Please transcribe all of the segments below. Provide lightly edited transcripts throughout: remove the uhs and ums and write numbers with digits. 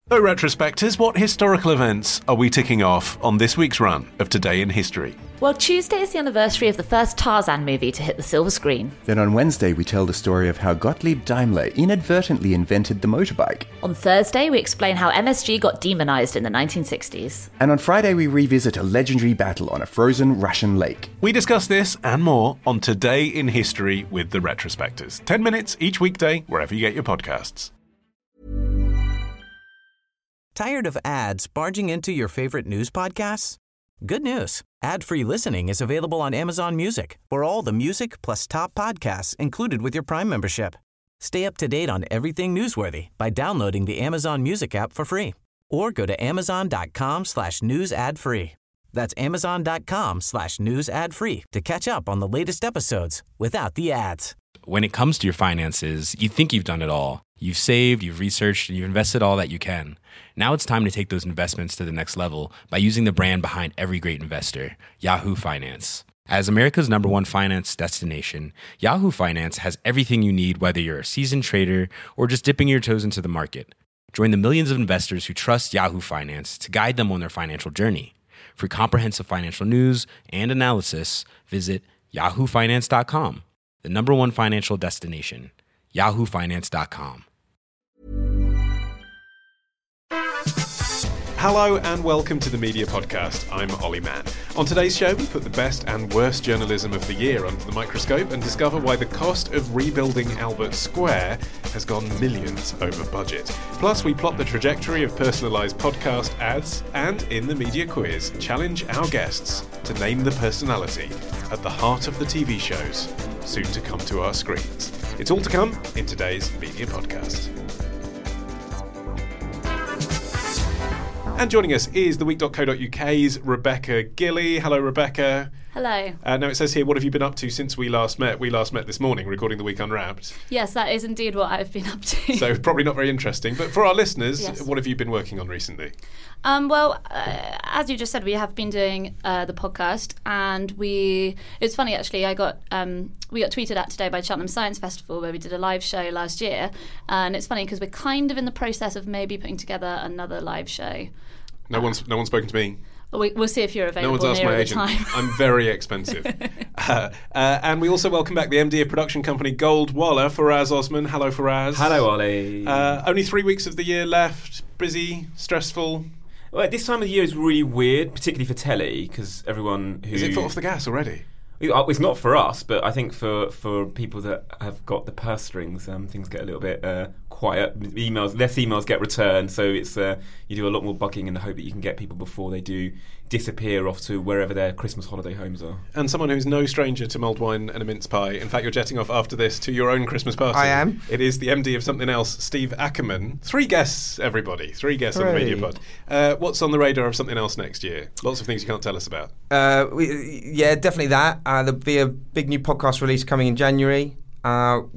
So, retrospectors, what historical events are we ticking off on this week's run of Today in History? Well, Tuesday is the anniversary of the first Tarzan movie to hit the silver screen. Then on Wednesday, we tell the story of how Gottlieb Daimler inadvertently invented the motorbike. On Thursday, we explain how MSG got demonized in the 1960s. And on Friday, we revisit a legendary battle on a frozen Russian lake. We discuss this and more on Today in History with the retrospectors. 10 minutes each weekday, wherever you get your podcasts. Tired of ads barging into your favorite news podcasts? Good news. Ad-free listening is available on Amazon Music for all the music plus top podcasts included with your Prime membership. Stay up to date on everything newsworthy by downloading the Amazon Music app for free or go to amazon.com/news ad free. That's amazon.com/news ad free to catch up on the latest episodes without the ads. When it comes to your finances, you think you've done it all. You've saved, you've researched, and you've invested all that you can. Now it's time to take those investments to the next level by using the brand behind every great investor, Yahoo Finance. As America's #1 finance destination, Yahoo Finance has everything you need, whether you're a seasoned trader or just dipping your toes into the market. Join the millions of investors who trust Yahoo Finance to guide them on their financial journey. For comprehensive financial news and analysis, visit yahoofinance.com, the #1 financial destination, yahoofinance.com. Hello and welcome to the Media Podcast. I'm Ollie Mann. On today's show, we put the best and worst journalism of the year under the microscope and discover why the cost of rebuilding Albert Square has gone millions over budget. Plus, we plot the trajectory of personalised podcast ads and, in the media quiz, challenge our guests to name the personality at the heart of the TV shows soon to come to our screens. It's all to come in today's Media Podcast. And joining us is theweek.co.uk's Rebecca Gilley. Hello, Rebecca. Hello. Now it says here, what have you been up to since we last met? We last met this morning, recording The Week Unwrapped. Yes, that is indeed what I've been up to. So probably not very interesting. But for our listeners, Yes. What have you been working on recently? As you just said, we have been doing the podcast, and it's funny actually. We got tweeted at today by Cheltenham Science Festival, where we did a live show last year, and it's funny because we're kind of in the process of maybe putting together another live show. No one's spoken to me. We'll see if you're available. No one's asked my agent. I'm very expensive. And we also welcome back the MD of production company Goldwalla, Faraz Osman. Hello, Faraz. Hello, Ollie. Only 3 weeks of the year left. Busy, stressful. Well, this time of the year is really weird, particularly for telly, because everyone who... Is it foot off the gas already? It's not for us, but I think for people that have got the purse strings, things get a little bit quiet. Less emails get returned, so it's you do a lot more bugging in the hope that you can get people before they do disappear off to wherever their Christmas holiday homes are. And someone who's no stranger to mulled wine and a mince pie. In fact, you're jetting off after this to your own Christmas party. I am. It is the MD of Something Else, Steve Ackerman. 3 guests, everybody. 3 guests on the Media Pod. What's on the radar of Something Else next year? Lots of things you can't tell us about. Definitely that. There'll be a big new podcast release coming in January. We'll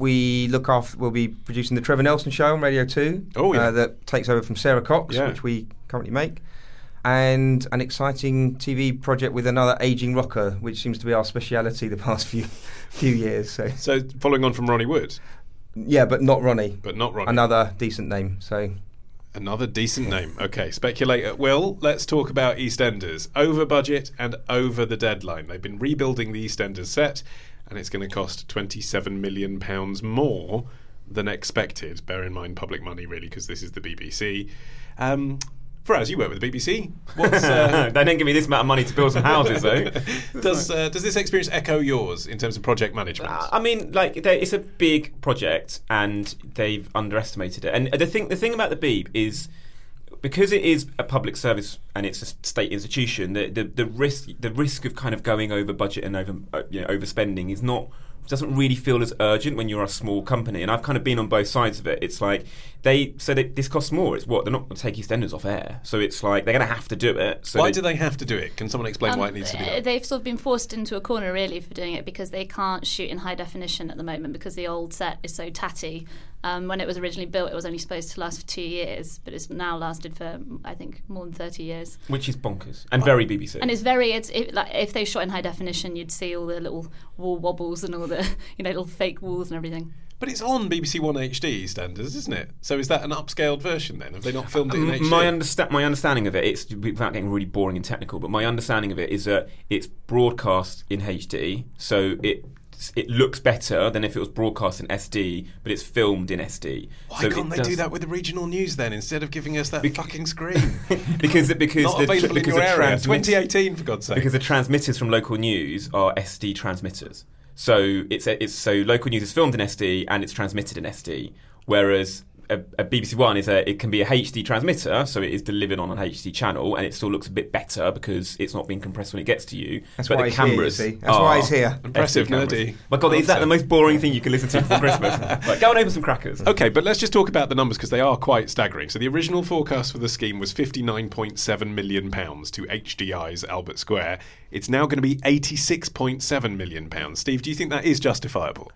be producing the Trevor Nelson Show on Radio 2. Oh, yeah. That takes over from Sarah Cox, which we currently make. And an exciting TV project with another ageing rocker, which seems to be our speciality the past few years. So following on from Ronnie Wood? Yeah, but not Ronnie. Another decent name, so... Another decent name. Okay, speculate at will. Let's talk about EastEnders. Over budget and over the deadline. They've been rebuilding the EastEnders set, and it's going to cost £27 million more than expected. Bear in mind, public money, really, because this is the BBC. Faraz, you work with the BBC. They didn't give me this amount of money to build some houses, though. Does this experience echo yours in terms of project management? It's a big project, and they've underestimated it. And the thing about the Beeb is, because it is a public service and it's a state institution, the risk of kind of going over budget and overspending doesn't really feel as urgent when you're a small company. And I've kind of been on both sides of it. It's like they said this costs more. It's what? They're not going to take EastEnders off air. So it's like they're going to have to do it. So why do they have to do it? Can someone explain why it needs to be done? They've sort of been forced into a corner, really, for doing it because they can't shoot in high definition at the moment because the old set is so tatty. When it was originally built, it was only supposed to last for 2 years, but it's now lasted for, I think, more than 30 years. Which is bonkers. And very BBC. And if they shot in high definition, you'd see all the little wall wobbles and all the little fake walls and everything. But it's on BBC One HD standards, isn't it? So is that an upscaled version then? Have they not filmed it in HD? My understanding of it, it's without getting really boring and technical, but my understanding of it is that it's broadcast in HD, so it looks better than if it was broadcast in SD, but it's filmed in SD. Why can't they do that with the regional news then, instead of giving us that fucking screen? because not available in your area. 2018, for God's sake. Because the transmitters from local news are SD transmitters. So so local news is filmed in SD and it's transmitted in SD, whereas a BBC One it can be a HD transmitter, so it is delivered on an HD channel, and it still looks a bit better because it's not being compressed when it gets to you. That's but why the he's cameras here, you see. That's why he's here. Impressive, nerdy. My God, is that the most boring thing you can listen to before Christmas? Like, go and open some crackers. Okay, but let's just talk about the numbers because they are quite staggering. So the original forecast for the scheme was £59.7 million to HDI's Albert Square. It's now going to be £86.7 million. Steve, do you think that is justifiable?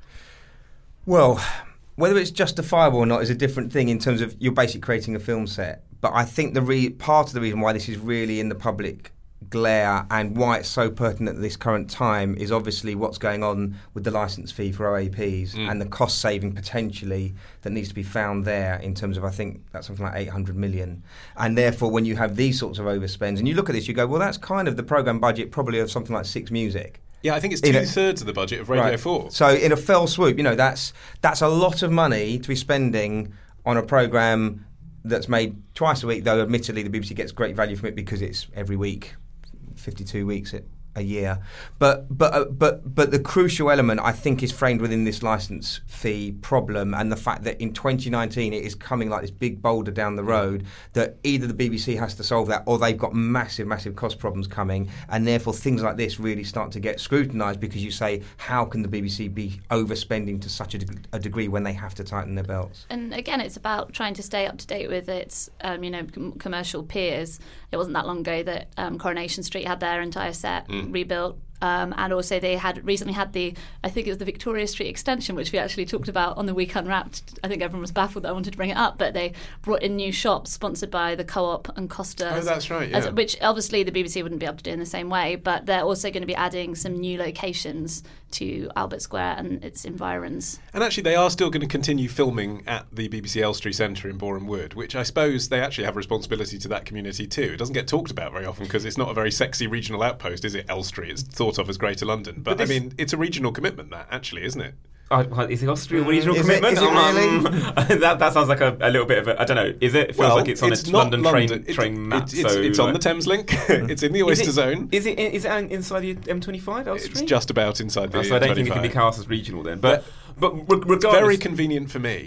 Well, whether it's justifiable or not is a different thing in terms of you're basically creating a film set. But I think part of the reason why this is really in the public glare and why it's so pertinent at this current time is obviously what's going on with the licence fee for OAPs and the cost saving potentially that needs to be found there in terms of, I think that's something like 800 million. And therefore, when you have these sorts of overspends, and you look at this, you go, well, that's kind of the programme budget probably of something like Six Music. Yeah, I think it's 2/3 of the budget of Radio 4. So in a fell swoop, that's a lot of money to be spending on a programme that's made twice a week, though admittedly the BBC gets great value from it because it's every week, 52 weeks a year. But the crucial element, I think, is framed within this licence fee problem and the fact that in 2019 it is coming like this big boulder down the road that either the BBC has to solve that or they've got massive, massive cost problems coming, and therefore things like this really start to get scrutinised because you say, how can the BBC be overspending to such a degree when they have to tighten their belts? And again, it's about trying to stay up to date with its commercial peers. It wasn't that long ago that Coronation Street had their entire set rebuilt. And also they had recently had I think it was the Victoria Street extension, which we actually talked about on the Week Unwrapped. I think everyone was baffled that I wanted to bring it up, but they brought in new shops sponsored by the Co-op and Costa. Oh, that's right, yeah. Which obviously the BBC wouldn't be able to do in the same way, but they're also going to be adding some new locations to Albert Square and its environs. And actually they are still going to continue filming at the BBC Elstree Centre in Boreham Wood, which I suppose they actually have a responsibility to that community too. It doesn't get talked about very often because it's not a very sexy regional outpost, is it, Elstree? It's thought of as Greater London. But I mean, it's a regional commitment, that, actually, isn't it? Is the Austria a regional commitment? Is it really? that sounds like a little bit of a... I don't know. Is it? It feels like it's on a London train map. It's on the Thames Link. It's in the Oyster Zone. Is it inside the M25, Elstree? It's just about inside the M25. So I don't think it can be classed as regional then. But regardless... It's very convenient for me.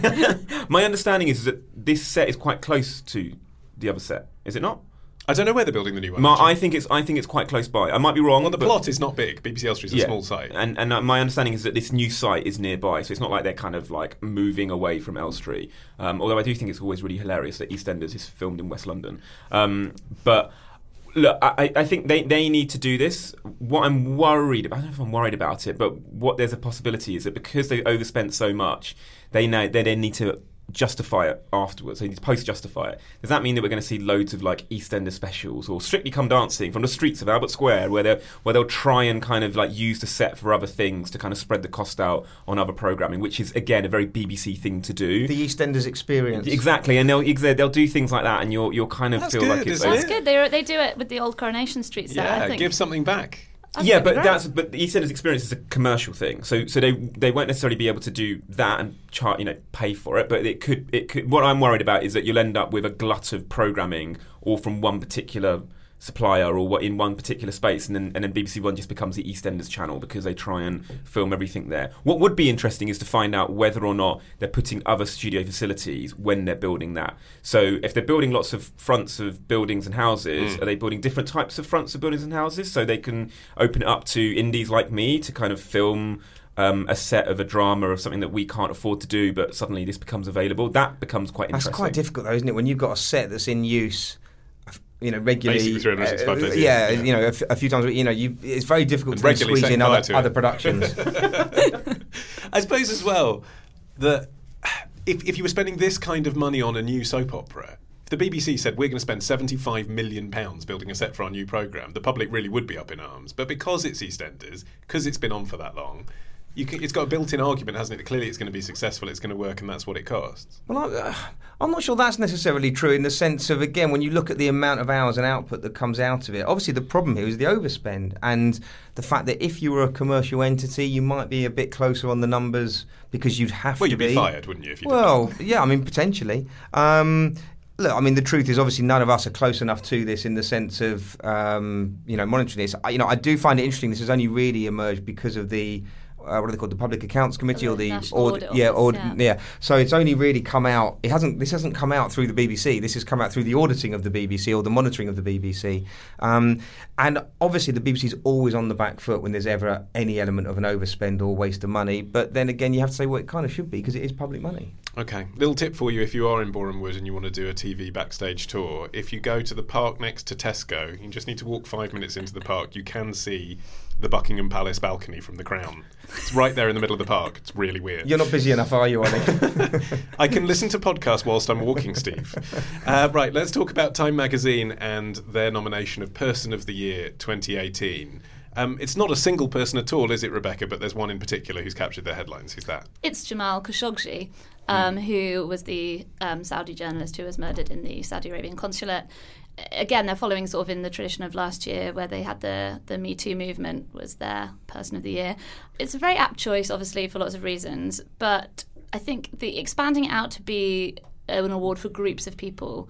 My understanding is that this set is quite close to the other set. Is it not? I don't know where they're building the new one. I think it's quite close by. I might be wrong. Well, the plot is not big. BBC Elstree is a small site, and my understanding is that this new site is nearby, so it's not like they're kind of like moving away from Elstree. Although I do think it's always really hilarious that EastEnders is filmed in West London. But look, I think they need to do this. What I'm worried about, I don't know if I'm worried about it, but what there's a possibility is that because they overspent so much, they then need to justify it afterwards. They need to post-justify it. Does that mean that we're going to see loads of like EastEnders specials or Strictly Come Dancing from the streets of Albert Square where they'll try and kind of like use the set for other things to kind of spread the cost out on other programming, which is again a very BBC thing to do. The EastEnders experience. Exactly, and they'll do things like that, and you'll kind of That's feel good, like it's... That's good. They do it with the old Coronation Street set, I think. Give something back. But the EastEnders experience is a commercial thing, so they won't necessarily be able to do that and pay for it. But it could. What I'm worried about is that you'll end up with a glut of programming, all from one particular supplier or in one particular space, and then BBC One just becomes the EastEnders channel because they try and film everything there. What would be interesting is to find out whether or not they're putting other studio facilities when they're building that. So if they're building lots of fronts of buildings and houses, are they building different types of fronts of buildings and houses so they can open it up to indies like me to kind of film a set of a drama of something that we can't afford to do, but suddenly this becomes available? That becomes quite interesting. That's quite difficult though, isn't it, when you've got a set that's in use regularly, basically 365 days a year. A few times. It's very difficult to squeeze in other productions. I suppose as well that if you were spending this kind of money on a new soap opera, if the BBC said we're going to spend £75 million building a set for our new programme, the public really would be up in arms. But because it's EastEnders, because it's been on for that long, It's got a built-in argument, hasn't it? Clearly it's going to be successful, it's going to work, and that's what it costs. Well, I'm not sure that's necessarily true in the sense of, again, when you look at the amount of hours and output that comes out of it, obviously the problem here is the overspend and the fact that if you were a commercial entity, you might be a bit closer on the numbers because you'd have to be. Well, you'd be fired, wouldn't you, if you did that? Yeah, I mean, potentially. Look, I mean, the truth is obviously none of us are close enough to this in the sense of, monitoring this. I do find it interesting. This has only really emerged because of the what are they called? The Public Accounts Committee or the Audit Office. So it's only really come out. This hasn't come out through the BBC. This has come out through the auditing of the BBC or the monitoring of the BBC. And obviously the BBC is always on the back foot when there's ever any element of an overspend or waste of money. But then again, you have to say, well, it kind of should be because it is public money. Okay, little tip for you if you are in Boreham Wood and you want to do a TV backstage tour. If you go to the park next to Tesco, you just need to walk 5 minutes into the park. You can see the Buckingham Palace balcony from the Crown. It's right there in the middle of the park. It's really weird. You're not busy enough, are you, Ollie? I can listen to podcasts whilst I'm walking, Steve. Right, let's talk about Time Magazine and their nomination of Person of the Year 2018. It's not a single person at all, is it, Rebecca? But there's one in particular who's captured the headlines. Who's that? It's Jamal Khashoggi, who was the Saudi journalist who was murdered in the Saudi Arabian consulate. Again, they're following sort of in the tradition of last year where they had the Me Too movement was their Person of the Year. It's a very apt choice, obviously, for lots of reasons. But I think the expanding it out to be an award for groups of people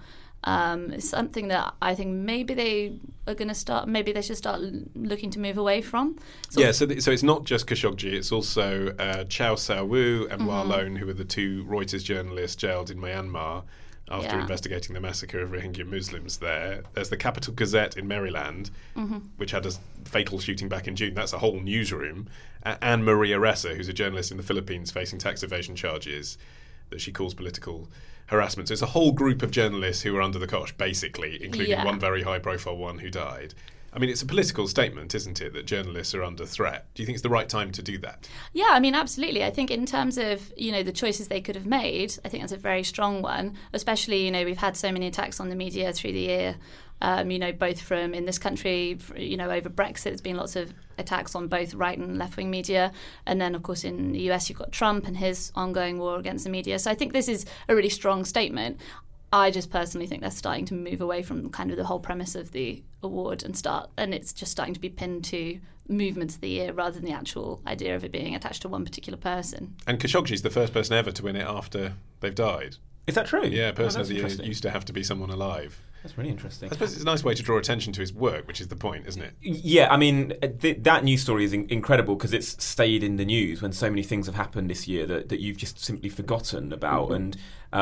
is something that I think maybe they are going to start. Maybe they should start looking to move away from. So it's not just Khashoggi. It's also Chow Sao-Wu and Wa Lone, who are the two Reuters journalists jailed in Myanmar after investigating the massacre of Rohingya Muslims there. There's the Capital Gazette in Maryland, which had a fatal shooting back in June. That's a whole newsroom. And Maria Ressa, who's a journalist in the Philippines facing tax evasion charges that she calls political harassment. So it's a whole group of journalists who are under the cosh, basically, including one very high-profile one who died. I mean, it's a political statement, isn't it, that journalists are under threat? Do you think it's the right time to do that? Yeah, I mean, absolutely. I think in terms of, the choices they could have made, I think that's a very strong one, especially, we've had so many attacks on the media through the year, both from in this country, over Brexit, there's been lots of attacks on both right and left-wing media. And then, of course, in the US, you've got Trump and his ongoing war against the media. So I think this is a really strong statement. I just personally think they're starting to move away from kind of the whole premise of the award and it's just starting to be pinned to movements of the year rather than the actual idea of it being attached to one particular person. And Khashoggi's the first person ever to win it after they've died. Is that true? Yeah, Person of the Year used to have to be someone alive. That's really interesting. I suppose it's a nice way to draw attention to his work, which is the point, isn't it? Yeah, I mean, that news story is incredible because it's stayed in the news when so many things have happened this year that you've just simply forgotten about. And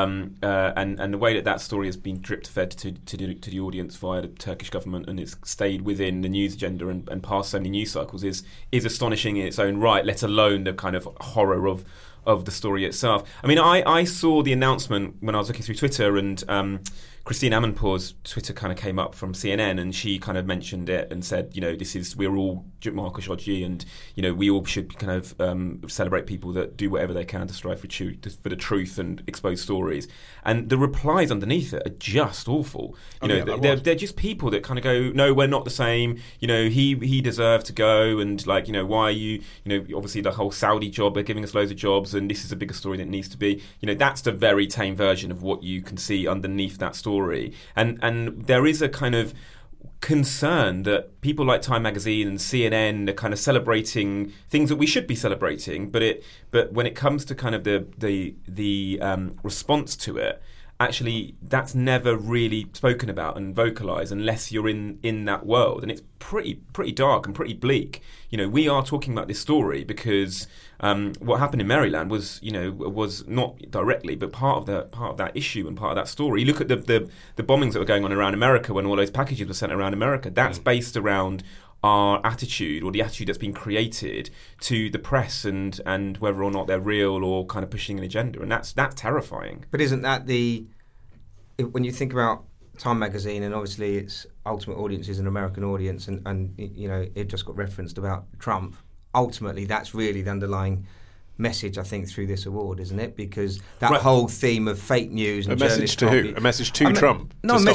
the way that story has been drip-fed to the audience via the Turkish government and it's stayed within the news agenda and past so many news cycles is astonishing in its own right, let alone the kind of horror of the story itself. I mean, I saw the announcement when I was looking through Twitter and Christine Amanpour's Twitter kind of came up from CNN and she kind of mentioned it and said, we're all Jamal Khashoggi and, we all should kind of celebrate people that do whatever they can to strive for the truth and expose stories. And the replies underneath it are just awful. They're just people that kind of go, no, we're not the same. He deserved to go and why are you, obviously the whole Saudi job, they're giving us loads of jobs and this is a bigger story than it needs to be. That's the very tame version of what you can see underneath that story. And there is a kind of concern that people like Time Magazine and CNN are kind of celebrating things that we should be celebrating, but when it comes to kind of the response to it, actually that's never really spoken about and vocalized unless you're in that world, and it's pretty dark and pretty bleak. We are talking about this story because what happened in Maryland was not directly but part of that issue and part of that story. You look at the bombings that were going on around America when all those packages were sent around America. That's based around our attitude or the attitude that's been created to the press and whether or not they're real or kind of pushing an agenda, and that's terrifying. But isn't that when you think about Time Magazine and obviously its ultimate audience is an American audience and it just got referenced about Trump, ultimately that's really the underlying message, I think, through this award, isn't it? Because that whole theme of fake news and a message to who? A message to Trump? No, I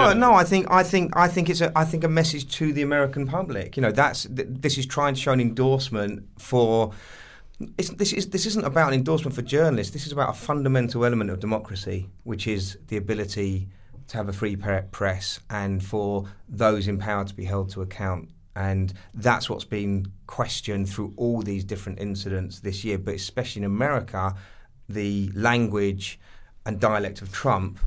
think it's a message to the American public. This is trying to show an endorsement for This isn't about an endorsement for journalists. This is about a fundamental element of democracy, which is the ability to have a free press and for those in power to be held to account. And that's what's been questioned through all these different incidents this year. But especially in America, the language and dialect of Trump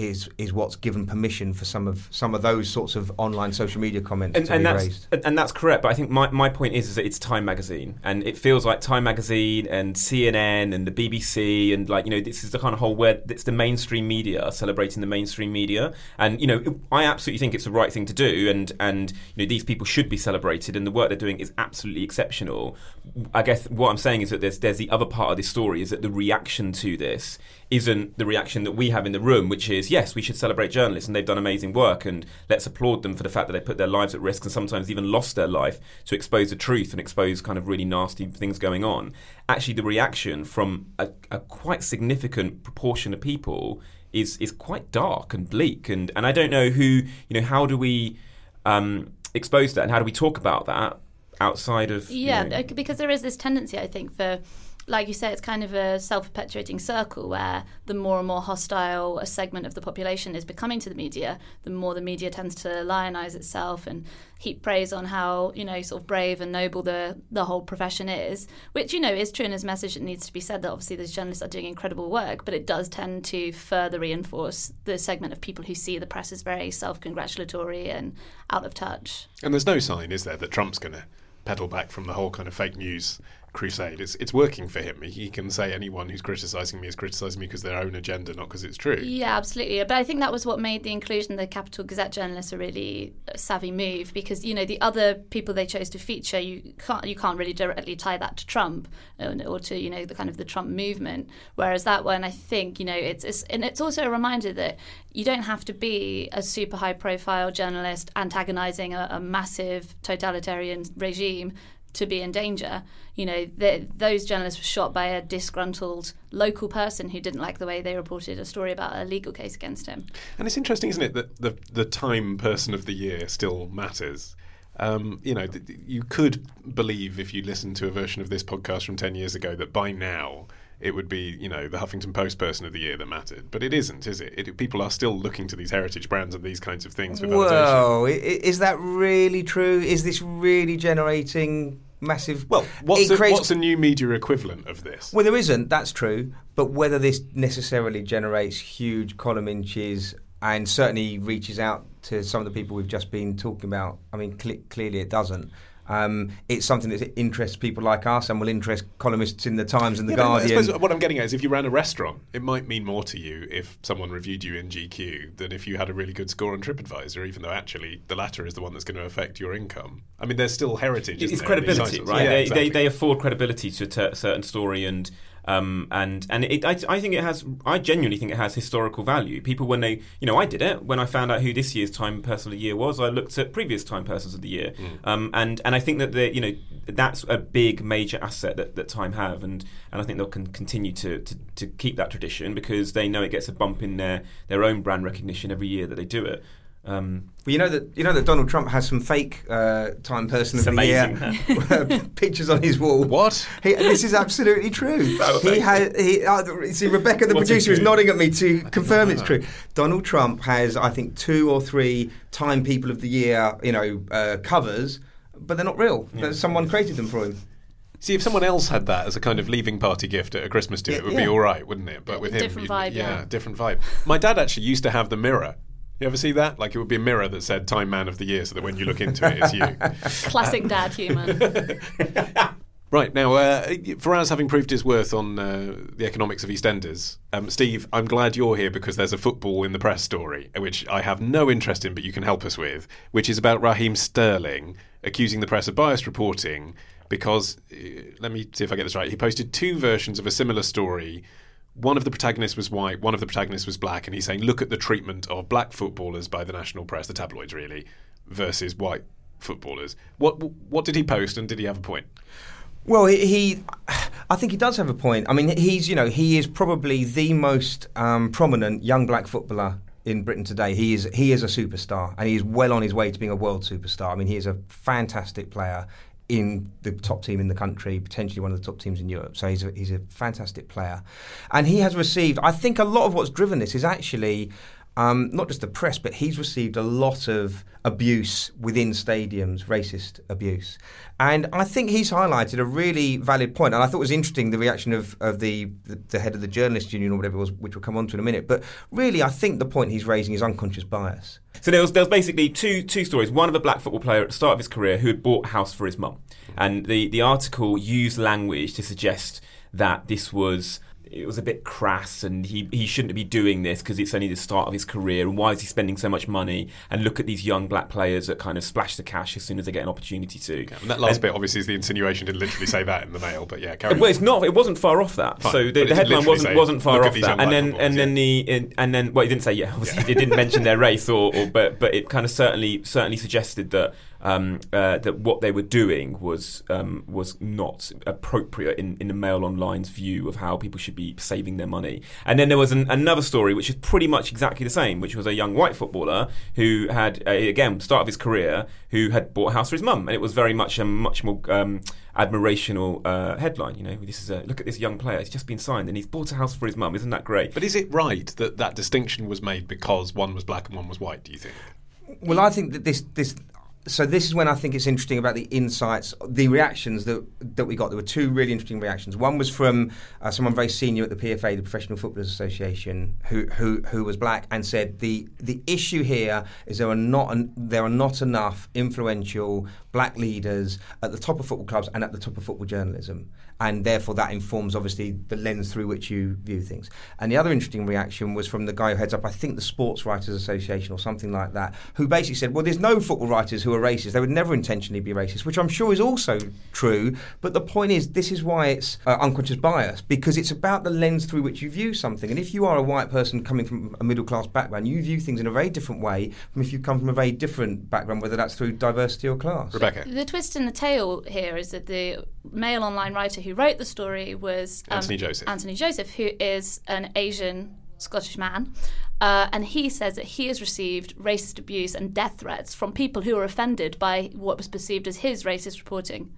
is what's given permission for some of those sorts of online social media comments to be raised. And that's correct, but I think my point is that it's Time Magazine, and it feels like Time Magazine and CNN and the BBC and this is the kind of whole where it's the mainstream media celebrating the mainstream media, and I absolutely think it's the right thing to do, and these people should be celebrated, and the work they're doing is absolutely exceptional. I guess what I'm saying is that there's the other part of this story is that the reaction to this isn't the reaction that we have in the room, which is, yes, we should celebrate journalists and they've done amazing work and let's applaud them for the fact that they put their lives at risk and sometimes even lost their life to expose the truth and expose kind of really nasty things going on. Actually, the reaction from a quite significant proportion of people is quite dark and bleak. And I don't know how do we expose that and how do we talk about that outside of... because there is this tendency, I think, for... Like you say, it's kind of a self-perpetuating circle where the more and more hostile a segment of the population is becoming to the media, the more the media tends to lionize itself and heap praise on how, sort of brave and noble the whole profession is, which, is true and is a message that needs to be said, that obviously those journalists are doing incredible work, but it does tend to further reinforce the segment of people who see the press as very self-congratulatory and out of touch. And there's no sign, is there, that Trump's going to pedal back from the whole kind of fake news crusade? It's working for him. He can say anyone who's criticising me is criticising me because their own agenda, not because it's true. Yeah, absolutely. But I think that was what made the inclusion of the Capital Gazette journalists a really savvy move, because the other people they chose to feature, you can't really directly tie that to Trump or to the kind of the Trump movement. Whereas that one, I think it's also a reminder that you don't have to be a super high profile journalist antagonising a massive totalitarian regime to be in danger. Those journalists were shot by a disgruntled local person who didn't like the way they reported a story about a legal case against him. And it's interesting, isn't it, that the Time Person of the Year still matters. You could believe, if you listened to a version of this podcast from 10 years ago, that by now it would be, the Huffington Post Person of the Year that mattered. But it isn't, is it? People are still looking to these heritage brands and these kinds of things for validation. Whoa, is that really true? Is this really generating massive... Well, what's a new media equivalent of this? Well, there isn't, that's true. But whether this necessarily generates huge column inches and certainly reaches out to some of the people we've just been talking about, I mean, clearly it doesn't. It's something that interests people like us and will interest columnists in the Times and the Guardian. I suppose what I'm getting at is, if you ran a restaurant, it might mean more to you if someone reviewed you in GQ than if you had a really good score on TripAdvisor, even though actually the latter is the one that's going to affect your income. I mean, there's still heritage. It's credibility, right? Yeah, exactly. They afford credibility to a certain story, and I think it has. I genuinely think it has historical value. People, when they, I did it when I found out who this year's Time Person of the Year was. I looked at previous Time Persons of the Year, and I think that that's a big major asset that Time have, and I think they'll continue to keep that tradition because they know it gets a bump in their own brand recognition every year that they do it. Well, you know that Donald Trump has some fake Time Person of the Year pictures on his wall. What? This is absolutely true. See, Rebecca, the producer, is nodding at me to confirm it's true. Donald Trump has, I think, 2 or 3 Time People of the Year, covers, but they're not real. Yeah. Someone created them for him. See, if someone else had that as a kind of leaving party gift at a Christmas dinner, it would be all right, wouldn't it? But with him, different vibe. Yeah, different vibe. My dad actually used to have the Mirror. You ever see that? Like, it would be a mirror that said Time Man of the Year, so that when you look into it, it's you. Classic dad humour. Right, now, Faraz having proved his worth on the economics of EastEnders, Steve, I'm glad you're here because there's a football in the press story, which I have no interest in, but you can help us with, which is about Raheem Sterling accusing the press of biased reporting because, let me see if I get this right, he posted 2 versions of a similar story. One of the protagonists was white, one of the protagonists was black, and he's saying, look at the treatment of black footballers by the national press, the tabloids really, versus white footballers. What did he post, and did he have a point? Well, I think he does have a point. I mean, he is probably the most prominent young black footballer in Britain today. He is a superstar, and he is well on his way to being a world superstar. I mean, he is a fantastic player. in the top team in the country, potentially one of the top teams in Europe. So he's a fantastic player. And he has received, I think a lot of what's driven this is actually not just the press, but he's received a lot of abuse within stadiums, racist abuse. And I think he's highlighted a really valid point. And I thought it was interesting, the reaction of the head of the Journalists Union or whatever it was, which we'll come on to in a minute. But really, I think the point he's raising is unconscious bias. So there was basically two stories. One of a black football player at the start of his career who had bought a house for his mum. And the article used language to suggest that it was a bit crass and he shouldn't be doing this because it's only the start of his career, and why is he spending so much money, and look at these young black players that kind of splash the cash as soon as they get an opportunity to. Okay. And that last bit obviously is the insinuation, didn't literally say that in the Mail, but yeah, carry on. Well, it's not. It wasn't far off that. Fine. So the headline wasn't far off that. And then well, he didn't say obviously it didn't mention their race but it kind of certainly suggested that that what they were doing was not appropriate in the Mail Online's view of how people should be saving their money. And then there was another story which is pretty much exactly the same, which was a young white footballer who had, again, start of his career, who had bought a house for his mum. And it was very much a much more admirational headline. You know, this is look at this young player. He's just been signed and he's bought a house for his mum. Isn't that great? But is it right that distinction was made because one was black and one was white, do you think? Well, I think that this is when I think it's interesting about the insights, the reactions that we got. There were two really interesting reactions. One was from someone very senior at the PFA, the Professional Footballers Association, who was black, and said the issue here is there are not enough influential black leaders at the top of football clubs and at the top of football journalism, and therefore that informs obviously the lens through which you view things. And the other interesting reaction was from the guy who heads up, I think, the Sports Writers Association or something like that, who basically said, well, there's no football writers who are racist. They would never intentionally be racist, which I'm sure is also true. But the point is, this is why it's unconscious bias, because it's about the lens through which you view something. And if you are a white person coming from a middle-class background, you view things in a very different way from if you come from a very different background, whether that's through diversity or class. Rebecca? The twist in the tail here is that the Mail Online writer who wrote the story was Anthony Joseph, who is an Asian Scottish man, and he says that he has received racist abuse and death threats from people who are offended by what was perceived as his racist reporting.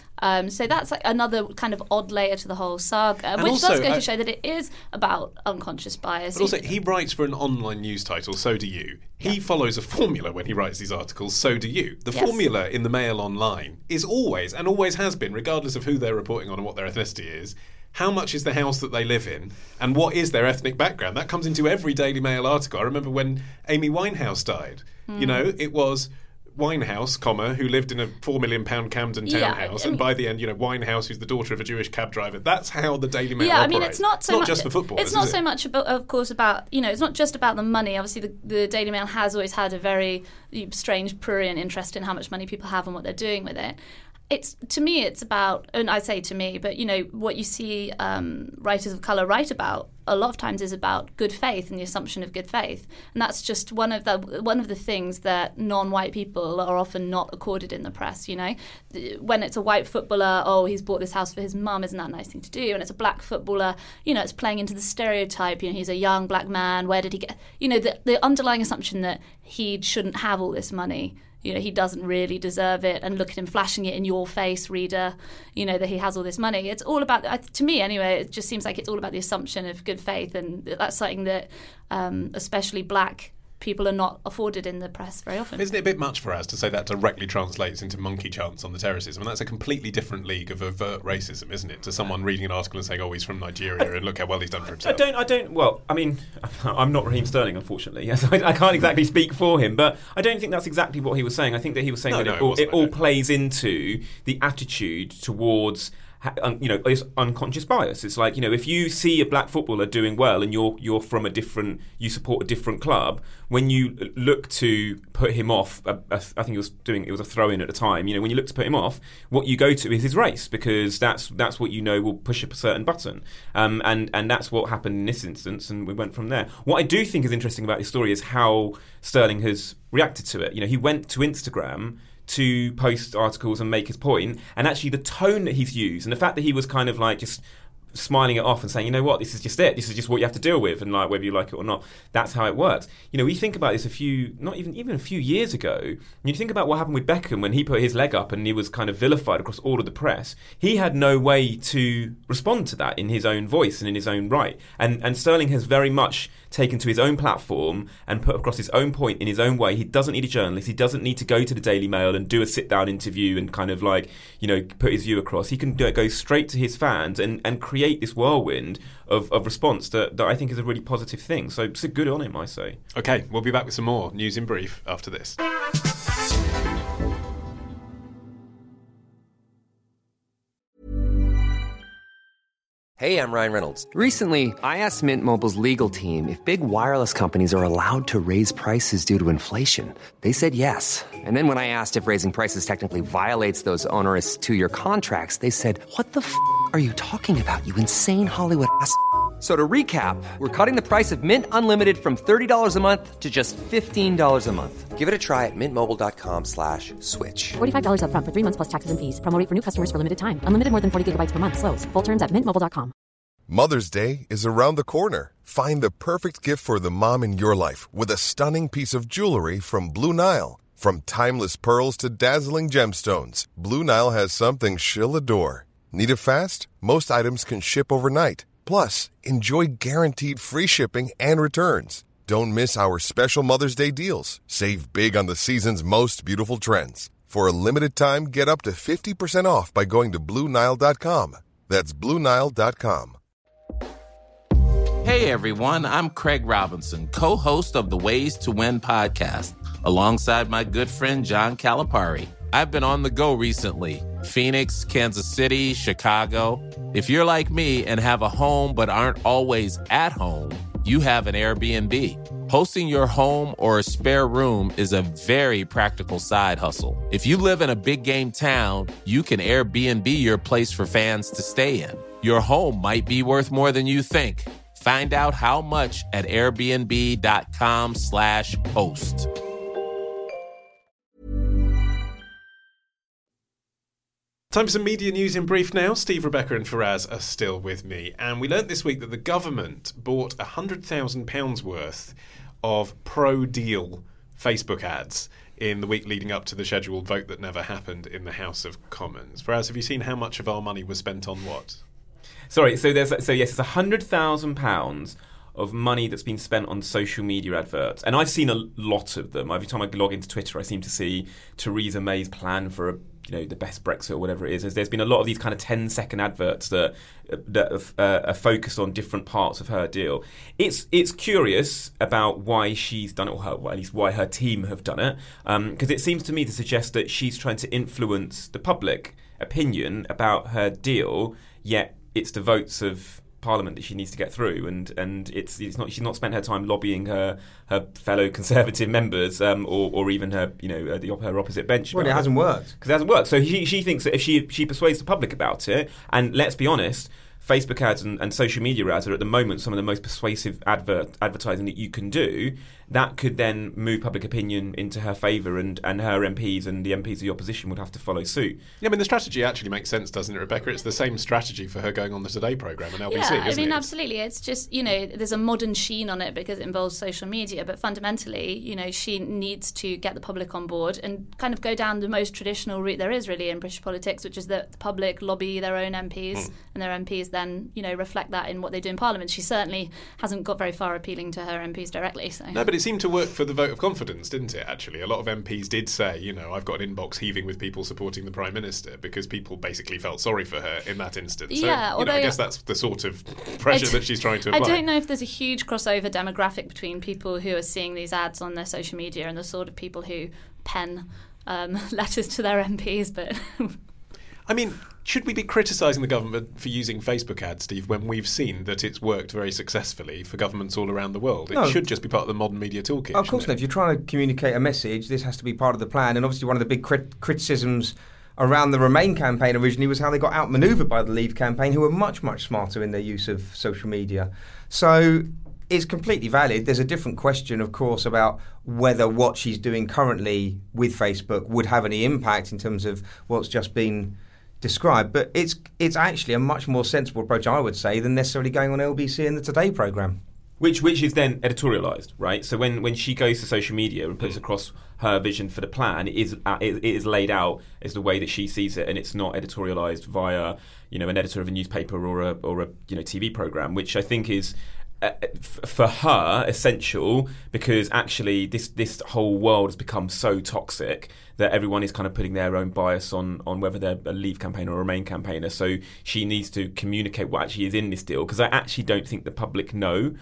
So that's like another kind of odd layer to the whole saga, which does go to show that it is about unconscious bias. But also, he writes for an online news title, so do you. He follows a formula when he writes these articles, so do you. The formula in the Mail Online is always, and always has been, regardless of who they're reporting on and what their ethnicity is, how much is the house that they live in, and what is their ethnic background? That comes into every Daily Mail article. I remember when Amy Winehouse died. You know, it was Winehouse, who lived in a £4 million Camden townhouse, and by the end, Winehouse, who's the daughter of a Jewish cab driver. That's how the Daily Mail operates. I mean, it's not so much just for footballers. It's not so much, of course, about it's not just about the money. Obviously, the Daily Mail has always had a very strange, prurient interest in how much money people have and what they're doing with it. To me, it's about, and I say to me, but what you see writers of colour write about a lot of times is about good faith and the assumption of good faith, and that's just one of the things that non-white people are often not accorded in the press. When it's a white footballer, he's bought this house for his mum, isn't that a nice thing to do? And it's a black footballer, it's playing into the stereotype. He's a young black man. Where did he get? The underlying assumption that he shouldn't have all this money. He doesn't really deserve it, and look at him flashing it in your face, reader, that he has all this money. It's all about, to me anyway, it just seems like it's all about the assumption of good faith, and that's something that especially black people are not afforded in the press very often. Isn't it a bit much for us to say that directly translates into monkey chants on the terraces? I mean, that's a completely different league of overt racism, isn't it? To someone reading an article and saying, he's from Nigeria and look how well he's done for himself. I'm not Raheem Sterling, unfortunately. Yes, I can't exactly speak for him, but I don't think that's exactly what he was saying. I think that he was saying it all plays into the attitude towards it's unconscious bias. It's like, if you see a black footballer doing well and you're from you support a different club, when you look to put him off, I think it was a throw-in at the time, when you look to put him off, what you go to is his race, because that's what will push up a certain button. And that's what happened in this instance, and we went from there. What I do think is interesting about this story is how Sterling has reacted to it. He went to Instagram to post articles and make his point, and actually the tone that he's used and the fact that he was kind of like just smiling it off and saying, you know what, this is just it. This is just what you have to deal with, and like whether you like it or not, that's how it works. You know, we think about this not even a few years ago. You think about what happened with Beckham when he put his leg up and he was kind of vilified across all of the press. He had no way to respond to that in his own voice and in his own right. And Sterling has very much taken to his own platform and put across his own point in his own way. He doesn't need a journalist. He doesn't need to go to the Daily Mail and do a sit-down interview and kind of like, you know, put his view across. He can go straight to his fans and create this whirlwind of response that I think is a really positive thing. So good on him, I say. Okay, we'll be back with some more News in Brief after this. Hey, I'm Ryan Reynolds. Recently, I asked Mint Mobile's legal team if big wireless companies are allowed to raise prices due to inflation. They said yes. And then when I asked if raising prices technically violates those onerous 2-year contracts, they said, "What the f*** are you talking about, you insane Hollywood ass?" So to recap, we're cutting the price of Mint Unlimited from $30 a month to just $15 a month. Give it a try at mintmobile.com/switch. $45 up front for 3 months plus taxes and fees. Promo rate for new customers for limited time. Unlimited more than 40 gigabytes per month. Slows full terms at mintmobile.com. Mother's Day is around the corner. Find the perfect gift for the mom in your life with a stunning piece of jewelry from Blue Nile. From timeless pearls to dazzling gemstones, Blue Nile has something she'll adore. Need it fast? Most items can ship overnight. Plus, enjoy guaranteed free shipping and returns. Don't miss our special Mother's Day deals. Save big on the season's most beautiful trends. For a limited time, get up to 50% off by going to BlueNile.com. That's BlueNile.com. Hey everyone, I'm Craig Robinson, co-host of the Ways to Win podcast, alongside my good friend John Calipari. I've been on the go recently. Phoenix, Kansas City, Chicago. If you're like me and have a home but aren't always at home, you have an Airbnb. Hosting your home or a spare room is a very practical side hustle. If you live in a big game town, you can Airbnb your place for fans to stay in. Your home might be worth more than you think. Find out how much at airbnb.com/host. Time for some media news in brief now. Steve, Rebecca and Faraz are still with me. And we learnt this week that the government bought £100,000 worth of pro-deal Facebook ads in the week leading up to the scheduled vote that never happened in the House of Commons. Faraz, have you seen how much of our money was spent on what? Sorry, so yes, it's £100,000 of money that's been spent on social media adverts. And I've seen a lot of them. Every time I log into Twitter, I seem to see Theresa May's plan for the best Brexit or whatever it is. There's been a lot of these kind of 10-second adverts that are focused on different parts of her deal. It's curious about why she's done it, or at least why her team have done it, because it seems to me to suggest that she's trying to influence the public opinion about her deal, yet it's the votes of Parliament that she needs to get through, and she's not spent her time lobbying her fellow Conservative members or even her her opposite bench. Well, it hasn't worked because it hasn't worked. So she thinks that if she persuades the public about it, and let's be honest, Facebook ads and social media ads are at the moment some of the most persuasive advertising that you can do. That could then move public opinion into her favour, and her MPs and the MPs of the opposition would have to follow suit. Yeah, I mean, the strategy actually makes sense, doesn't it, Rebecca? It's the same strategy for her going on the Today programme on LBC, isn't it? I mean, absolutely. It's just, there's a modern sheen on it because it involves social media, but fundamentally, she needs to get the public on board and kind of go down the most traditional route there is really in British politics, which is that the public lobby their own MPs and their MPs then, reflect that in what they do in Parliament. She certainly hasn't got very far appealing to her MPs directly. So. No, but it seemed to work for the vote of confidence, didn't it, actually? A lot of MPs did say, I've got an inbox heaving with people supporting the Prime Minister, because people basically felt sorry for her in that instance. Yeah, so, I guess that's the sort of pressure that she's trying to apply. I don't know if there's a huge crossover demographic between people who are seeing these ads on their social media and the sort of people who pen letters to their MPs, but... I mean, should we be criticising the government for using Facebook ads, Steve, when we've seen that it's worked very successfully for governments all around the world? It should just be part of the modern media toolkit. Of course not. If you're trying to communicate a message, this has to be part of the plan. And obviously one of the big criticisms around the Remain campaign originally was how they got outmanoeuvred by the Leave campaign, who were much, much smarter in their use of social media. So it's completely valid. There's a different question, of course, about whether what she's doing currently with Facebook would have any impact in terms of what's just been described, but it's actually a much more sensible approach, I would say, than necessarily going on LBC in the Today programme. Which is then editorialised, right? So when she goes to social media and puts across her vision for the plan, it is laid out as the way that she sees it, and it's not editorialised via an editor of a newspaper or a TV programme, which I think is for her essential, because actually this whole world has become so toxic that everyone is kind of putting their own bias on whether they're a Leave campaigner or a Remain campaigner. So she needs to communicate what actually is in this deal, because I actually don't think the public know,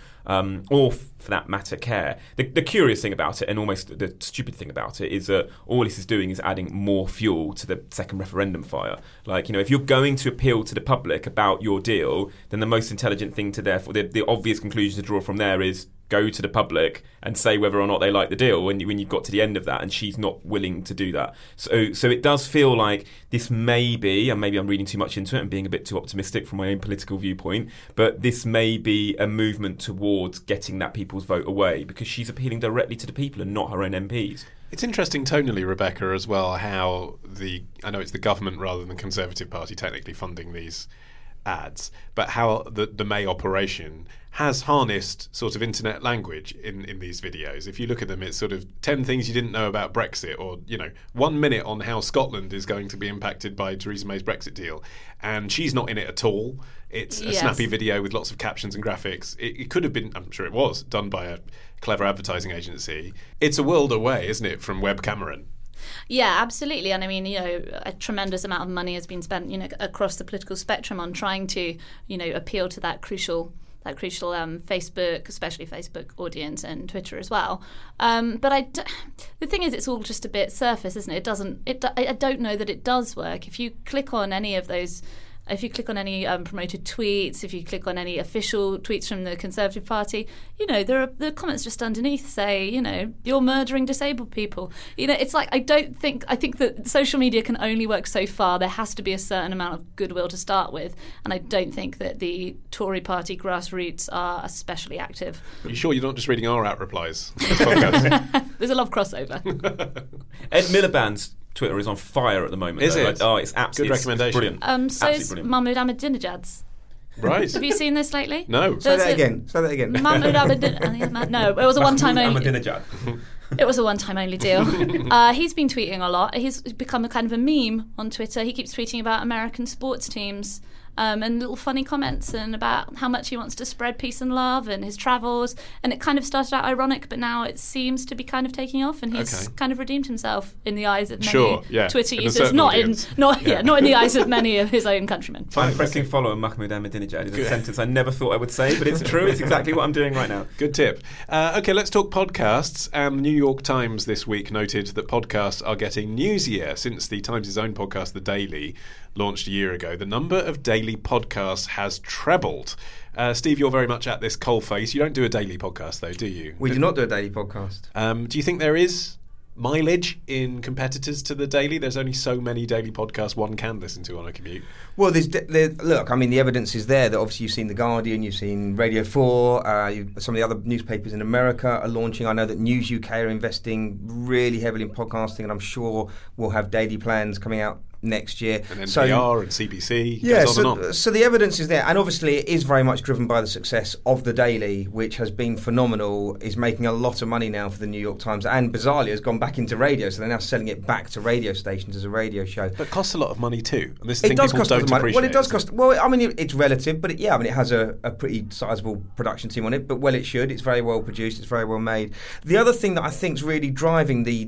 or for that matter care. The curious thing about it, and almost the stupid thing about it, is that all this is doing is adding more fuel to the second referendum fire. Like, if you're going to appeal to the public about your deal, then the most intelligent thing to therefore, the obvious conclusion to draw from there is go to the public and say whether or not they like the deal when you've got to the end of that, and she's not willing to do that. So it does feel like this may be, and maybe I'm reading too much into it and being a bit too optimistic from my own political viewpoint, but this may be a movement towards getting that people's vote away, because she's appealing directly to the people and not her own MPs. It's interesting tonally, Rebecca, as well, how I know it's the government rather than the Conservative Party technically funding these ads, but how the May operation has harnessed sort of internet language in these videos. If you look at them, it's sort of 10 things you didn't know about Brexit, or 1 minute on how Scotland is going to be impacted by Theresa May's Brexit deal, and she's not in it at all. It's a snappy video with lots of captions and graphics. It could have been, I'm sure it was, done by a clever advertising agency. It's a world away, isn't it, from Webb Cameron? Yeah, absolutely. And I mean, a tremendous amount of money has been spent, across the political spectrum on trying to, appeal to that crucial Facebook, especially Facebook audience, and Twitter as well. But the thing is, it's all just a bit surface, isn't it? I don't know that it does work. If you click on any of those, if you click on any promoted tweets, if you click on any official tweets from the Conservative Party, there are the comments just underneath say, you're murdering disabled people. It's like, I think that social media can only work so far. There has to be a certain amount of goodwill to start with, and I don't think that the Tory Party grassroots are especially active. Are you sure you're not just reading our out replies on this podcast? There's a lot of crossover. Ed Miliband's Twitter is on fire at the moment. Is it? It's absolutely good recommendation. Brilliant. So is Mahmoud Ahmadinejad's. Right. Have you seen this lately? No. Say that again. Mahmoud Ahmadinejad. No, it was a one-time only. It was a one-time only deal. He's been tweeting a lot. He's become a kind of a meme on Twitter. He keeps tweeting about American sports teams. And little funny comments and about how much he wants to spread peace and love and his travels. And it kind of started out ironic, but now it seems to be kind of taking off, and he's kind of redeemed himself in the eyes of many Twitter users, not in the eyes of many of his own countrymen. I'm pressing follow on Mahmoud Ahmadinejad is a sentence I never thought I would say, but it's true. It's exactly what I'm doing right now. Good tip. Okay, let's talk podcasts. The New York Times this week noted that podcasts are getting newsier since the Times' own podcast, The Daily, launched a year ago. The number of daily podcasts has trebled. Steve, you're very much at this coalface. You don't do a daily podcast, though, do you? We do not do a daily podcast. Do you think there is mileage in competitors to The Daily? There's only so many daily podcasts one can listen to on a commute. Well, look, I mean, the evidence is there that obviously you've seen The Guardian, you've seen Radio 4, some of the other newspapers in America are launching. I know that News UK are investing really heavily in podcasting, and I'm sure we'll have daily plans coming out next year. And NPR and CBC goes on and on. So the evidence is there, and obviously it is very much driven by the success of The Daily, which has been phenomenal, is making a lot of money now for the New York Times, and bizarrely has gone back into radio, so they're now selling it back to radio stations as a radio show. But it costs a lot of money too, and this is the thing people don't appreciate. Well, it does cost. Well, I mean, it's relative, but it has a pretty sizable production team on it, but it should. It's very well produced, it's very well made. The other thing that I think is really driving the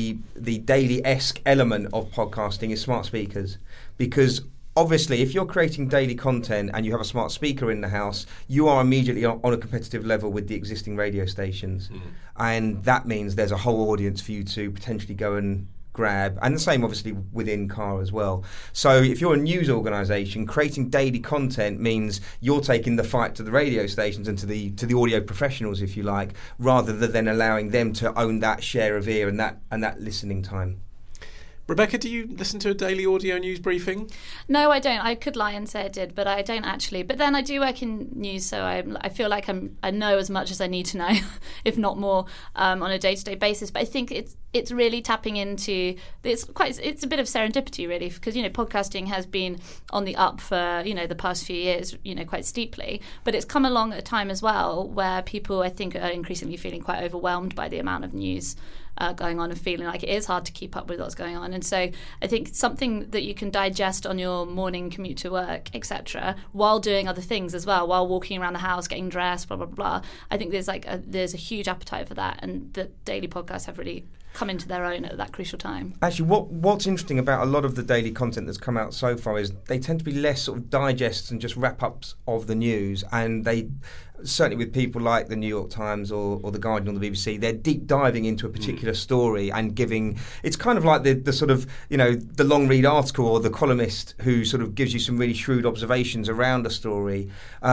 daily-esque element of podcasting is smart speakers, because obviously if you're creating daily content and you have a smart speaker in the house, you are immediately on a competitive level with the existing radio stations, and that means there's a whole audience for you to potentially go and grab, and the same obviously within car as well. So if you're a news organisation, creating daily content means you're taking the fight to the radio stations and to the audio professionals, if you like, rather than allowing them to own that share of ear and that listening time. Rebecca, do you listen to a daily audio news briefing? No, I don't. I could lie and say I did, but I don't actually. But then I do work in news, so I feel like I know as much as I need to know, if not more, on a day-to-day basis. But I think it's really tapping into it's a bit of serendipity, really, because podcasting has been on the up for the past few years, quite steeply. But it's come along at a time as well where people, I think, are increasingly feeling quite overwhelmed by the amount of news going on and feeling like it is hard to keep up with what's going on. And so I think something that you can digest on your morning commute to work, etc., while doing other things as well, while walking around the house, getting dressed, blah, blah, blah. I think there's a huge appetite for that, and the daily podcasts have really come into their own at that crucial time. Actually, what's interesting about a lot of the daily content that's come out so far is they tend to be less sort of digests and just wrap-ups of the news, and they certainly with people like the New York Times or the Guardian or the BBC, they're deep diving into a particular story and giving. It's kind of like the sort of the long read article or the columnist who sort of gives you some really shrewd observations around a story.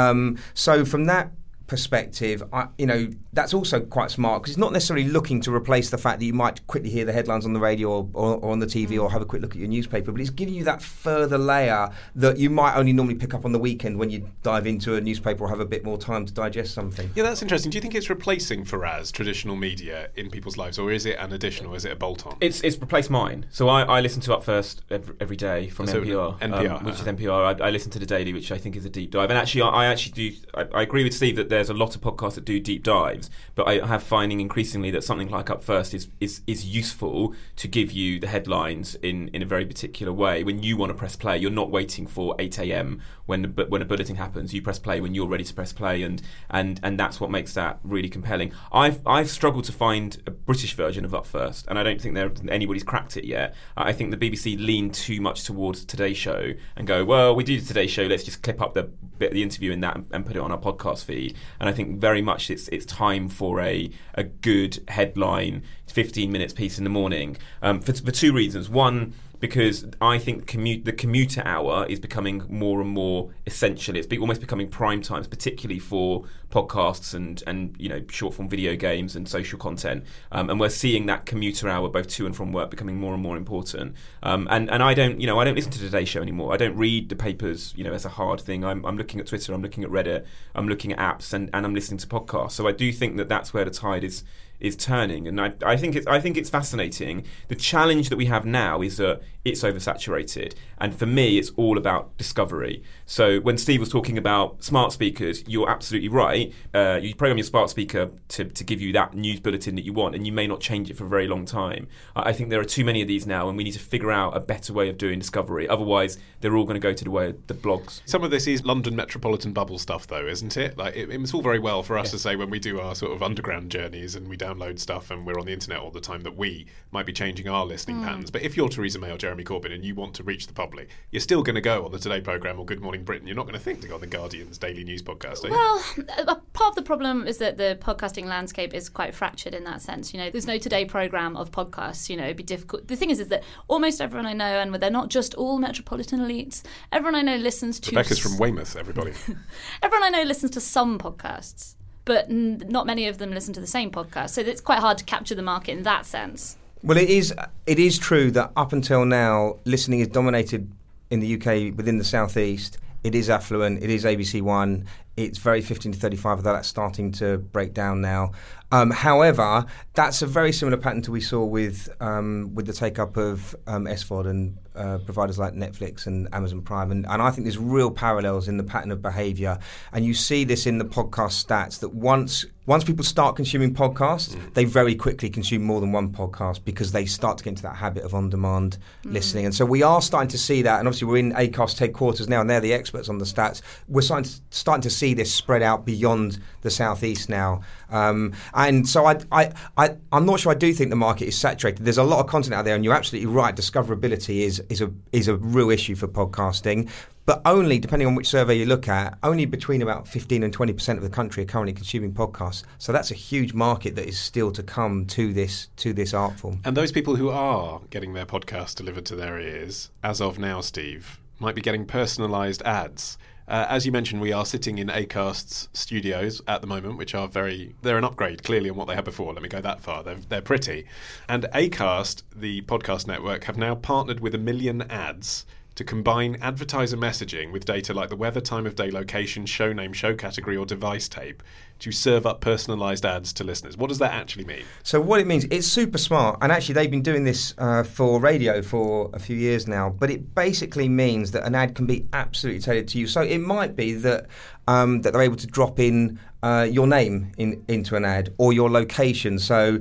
So from that perspective, that's also quite smart, because it's not necessarily looking to replace the fact that you might quickly hear the headlines on the radio or on the TV or have a quick look at your newspaper, but it's giving you that further layer that you might only normally pick up on the weekend when you dive into a newspaper or have a bit more time to digest something. Yeah, that's interesting. Do you think it's replacing Faraz traditional media in people's lives, or is it an additional, is it a bolt-on? It's replaced mine. So I listen to Up First every day from NPR, which is NPR. I listen to The Daily, which I think is a deep dive. And actually, I agree with Steve that there's a lot of podcasts that do deep dives, but I have finding increasingly that something like Up First is useful to give you the headlines in a very particular way. When you want to press play, you're not waiting for 8 a.m. when a bulletin happens. You press play when you're ready to press play, and that's what makes that really compelling. I've struggled to find a British version of Up First, and I don't think anybody's cracked it yet. I think the BBC lean too much towards Today Show and go, well, we do the Today Show, let's just clip up the bit of the interview in that and put it on our podcast feed. And I think very much it's time for a good headline 15 minutes piece in the morning, for two reasons. One, because I think the commuter hour is becoming more and more essential. It's almost becoming prime times, particularly for podcasts and short form video games and social content. And we're seeing that commuter hour, both to and from work, becoming more and more important. And I don't listen to Today Show anymore. I don't read the papers as a hard thing. I'm looking at Twitter, I'm looking at Reddit, I'm looking at apps, and I'm listening to podcasts. So I do think that's where the tide is turning, and I think it's fascinating. The challenge that we have now is that it's oversaturated, and for me, it's all about discovery. So when Steve was talking about smart speakers, you're absolutely right. You program your smart speaker to give you that news bulletin that you want, and you may not change it for a very long time. I think there are too many of these now, and we need to figure out a better way of doing discovery. Otherwise, they're all going to go to the way of the blogs. Some of this is London metropolitan bubble stuff, though, isn't it? Like it's all very well for us to say when we do our sort of underground journeys and we download stuff and we're on the internet all the time that we might be changing our listening patterns. But if you're Theresa May or Jeremy Corbyn and you want to reach the public, you're still going to go on the Today programme or Good Morning Britain. You're not going to think to go on the Guardian's daily news podcast, are you? Well, part of the problem is that the podcasting landscape is quite fractured in that sense. There's no Today programme of podcasts. It'd be difficult. The thing is that almost everyone I know, and they're not just all metropolitan elites, everyone I know listens to... Rebecca's from Weymouth, everybody. Everyone I know listens to some podcasts, but not many of them listen to the same podcast. So it's quite hard to capture the market in that sense. Well, it is true that up until now, listening is dominated in the UK within the South East. It is affluent. It is ABC One. It's very 15 to 35, although that's starting to break down now. However, that's a very similar pattern to we saw with the take-up of SVOD and providers like Netflix and Amazon Prime. And I think there's real parallels in the pattern of behaviour. And you see this in the podcast stats, that once people start consuming podcasts, they very quickly consume more than one podcast because they start to get into that habit of on-demand listening. And so we are starting to see that. And obviously we're in Acast headquarters now, and they're the experts on the stats. We're starting to see this spread out beyond the southeast now. And so I'm not sure. I do think the market is saturated. There's a lot of content out there, and you're absolutely right. Discoverability is a real issue for podcasting. But only, depending on which survey you look at, only between about 15 and 20% of the country are currently consuming podcasts. So that's a huge market that is still to come to this art form. And those people who are getting their podcasts delivered to their ears, as of now, Steve, might be getting personalised ads As you mentioned, we are sitting in Acast's studios at the moment, which are they're an upgrade, clearly, on what they had before. Let me go that far. They're pretty. And Acast, the podcast network, have now partnered with 1 Million Ads to combine advertiser messaging with data like the weather, time of day, location, show name, show category, or device tape to serve up personalised ads to listeners. What does that actually mean? So what it means, it's super smart, and actually they've been doing this for radio for a few years now, but it basically means that an ad can be absolutely tailored to you. So it might be that that they're able to drop in your name into an ad, or your location. So,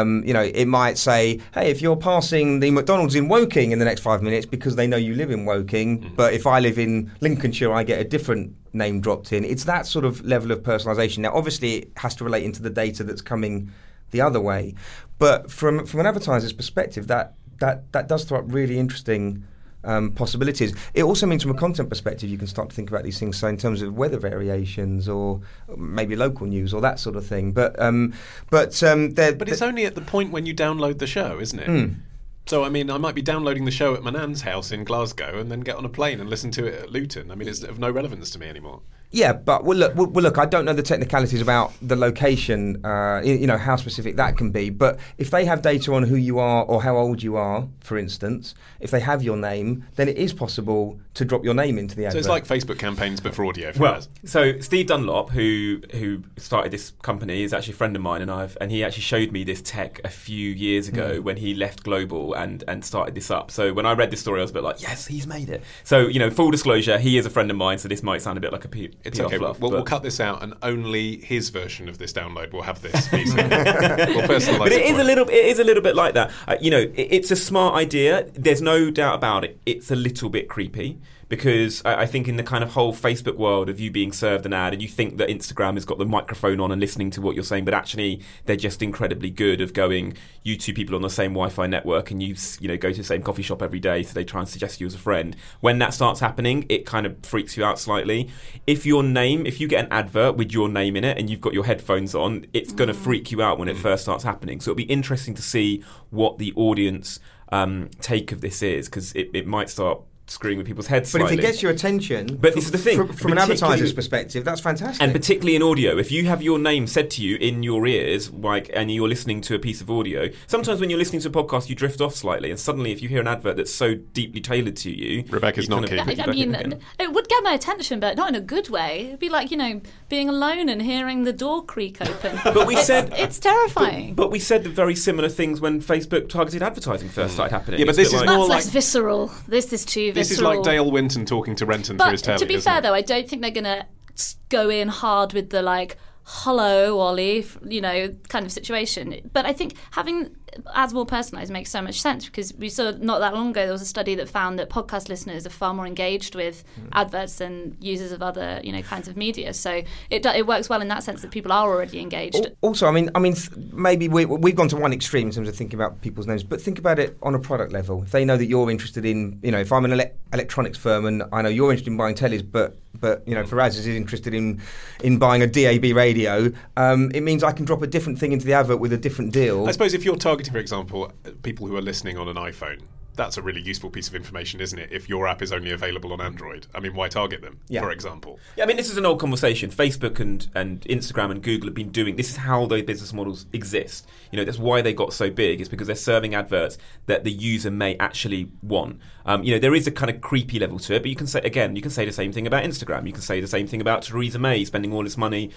it might say, hey, if you're passing the McDonald's in Woking in the next 5 minutes, because they know you live in Woking, but if I live in Lincolnshire, I get a different name dropped in. It's that sort of level of personalisation. Now, obviously, it has to relate into the data that's coming the other way. But from an advertiser's perspective, that does throw up really interesting possibilities. It also means from a content perspective you can start to think about these things, so in terms of weather variations or maybe local news or that sort of thing. But it's only at the point when you download the show, isn't it? So, I mean, I might be downloading the show at my nan's house in Glasgow and then get on a plane and listen to it at Luton. I mean, it's of no relevance to me anymore. Yeah, but look, I don't know the technicalities about the location, how specific that can be. But if they have data on who you are or how old you are, for instance, if they have your name, then it is possible to drop your name into the advert. So it's like Facebook campaigns, but for audio. So Steve Dunlop, who started this company, is actually a friend of mine, and he actually showed me this tech a few years ago when he left Global and started this up. So when I read this story, I was a bit like, yes, he's made it. So, full disclosure, he is a friend of mine, so this might sound a bit like a It's okay. We'll cut this out, and only his version of this download will have this piece. We'll personalise but it is a little bit like that. It's a smart idea. There's no doubt about it. It's a little bit creepy. Because I think in the kind of whole Facebook world of you being served an ad, and you think that Instagram has got the microphone on and listening to what you're saying, but actually they're just incredibly good of going, you two people on the same Wi-Fi network, and you go to the same coffee shop every day, so they try and suggest you as a friend. When that starts happening, it kind of freaks you out slightly. If you get an advert with your name in it and you've got your headphones on, it's going to freak you out when it first starts happening. So it'll be interesting to see what the audience take of this is, because it might start screwing with people's heads slightly. But if it gets your attention, but this is the thing, from an advertiser's perspective, that's fantastic. And particularly in audio, if you have your name said to you in your ears, and you're listening to a piece of audio, sometimes when you're listening to a podcast, you drift off slightly, and suddenly if you hear an advert that's so deeply tailored to you, Rebecca's not keen. I mean, it would get my attention, but not in a good way. It'd be like, being alone and hearing the door creak open. But it's terrifying. But we said the very similar things when Facebook targeted advertising first started happening. Yeah, but this is more like less visceral. This is too visceral. This is like Dale Winton talking to Renton through his telly. To be fair, though, I don't think they're going to go in hard with the hello, Ollie, kind of situation. But I think having ads more personalised makes so much sense, because we saw not that long ago there was a study that found that podcast listeners are far more engaged with adverts than users of other kinds of media. So it works well in that sense that people are already engaged. Also, maybe we've gone to one extreme in terms of thinking about people's names, but think about it on a product level. If they know that you're interested in, if I'm an electronics firm and I know you're interested in buying tellies, but Faraz is interested in buying a DAB radio, it means I can drop a different thing into the advert with a different deal. I suppose if you're targeting, for example, people who are listening on an iPhone, that's a really useful piece of information, isn't it? If your app is only available on Android, why target them, for example? Yeah, this is an old conversation. Facebook and Instagram and Google have been doing this. Is how those business models exist. That's why they got so big. Is because they're serving adverts that the user may actually want. There is a kind of creepy level to it, but you can say the same thing about Instagram. You can say the same thing about Theresa May spending all this money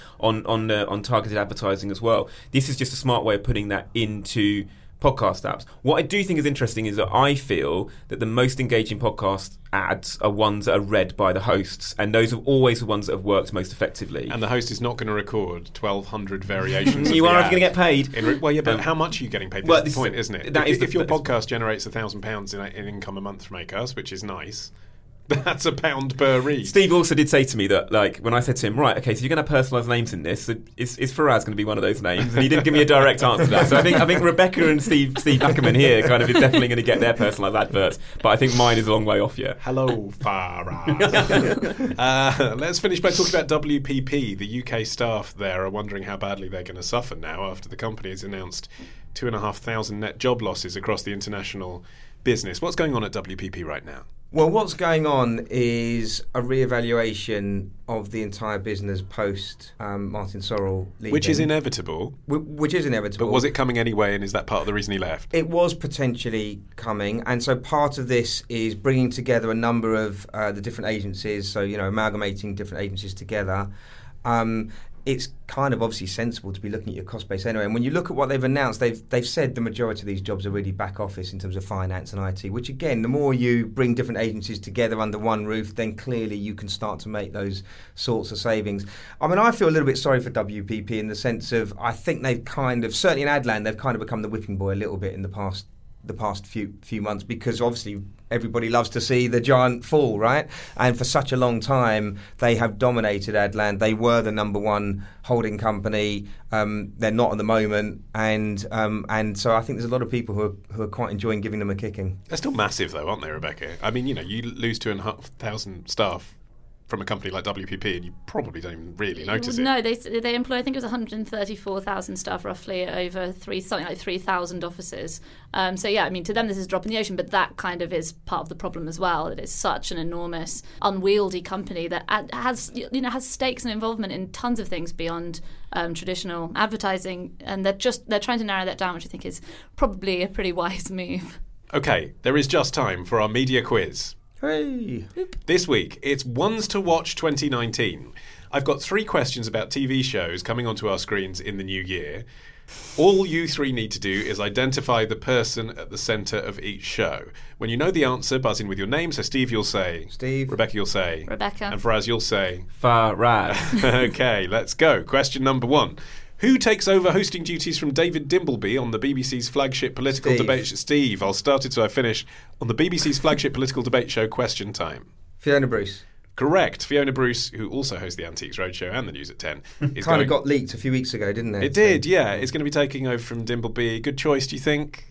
on targeted advertising as well. This is just a smart way of putting that into podcast apps. What I do think is interesting is that I feel that the most engaging podcast ads are ones that are read by the hosts, and those are always the ones that have worked most effectively. And the host is not going to record 1,200 variations. You are going to get paid. But how much are you getting paid? That's the point, isn't it? If your podcast generates £1,000 in income a month from Acast, which is nice, that's £1 per read. Steve also did say to me that, when I said to him, right, okay, so you're going to have personalised names in this, is Faraz going to be one of those names? And he didn't give me a direct answer to that. So I think Rebecca and Steve Ackerman here kind of is definitely going to get their personalised adverts, but I think mine is a long way off yet. Hello, Faraz. Let's finish by talking about WPP. The UK staff there are wondering how badly they're going to suffer now after the company has announced 2,500 net job losses across the international business. What's going on at WPP right now? Well, what's going on is a reevaluation of the entire business post Martin Sorrell leaving. Which is inevitable. Which is inevitable. But was it coming anyway, and is that part of the reason he left? It was potentially coming, and so part of this is bringing together a number of the different agencies, so, amalgamating different agencies together. It's kind of obviously sensible to be looking at your cost base anyway. And when you look at what they've announced, they've said the majority of these jobs are really back office in terms of finance and IT, which again, the more you bring different agencies together under one roof, then clearly you can start to make those sorts of savings. I mean, I feel a little bit sorry for WPP in the sense of I think they've kind of, certainly in Adland, they've kind of become the whipping boy a little bit in the past few months, because obviously everybody loves to see the giant fall, right? And for such a long time they have dominated Adland. They were the number one holding company. They're not at the moment, and so I think there's a lot of people who are quite enjoying giving them a kicking. They're still massive though, aren't they, Rebecca? I mean, you lose 2,500 staff from a company like WPP, and you probably don't even really notice it. No, they employ, I think it was 134,000 staff roughly over something like 3,000 offices. So yeah, I mean, to them this is a drop in the ocean, but that kind of is part of the problem as well. That it's such an enormous, unwieldy company that has stakes and involvement in tons of things beyond traditional advertising, and they're trying to narrow that down, which I think is probably a pretty wise move. Okay, there is just time for our media quiz. Hey! This week, it's Ones to Watch 2019. I've got 3 questions about TV shows coming onto our screens in the new year. All you 3 need to do is identify the person at the centre of each show. When you know the answer, buzz in with your name. So Steve, you'll say... Steve. Rebecca, you'll say... Rebecca. And Faraz, you'll say... Faraz. Okay, let's go. Question number 1. Who takes over hosting duties from David Dimbleby on the BBC's flagship political debate show? Steve, I'll start it so I finish. On the BBC's flagship political debate show, Question Time. Fiona Bruce. Correct. Fiona Bruce, who also hosts the Antiques Roadshow and the News at 10. Kind of got leaked a few weeks ago, didn't it? It did, yeah. It's going to be taking over from Dimbleby. Good choice, do you think?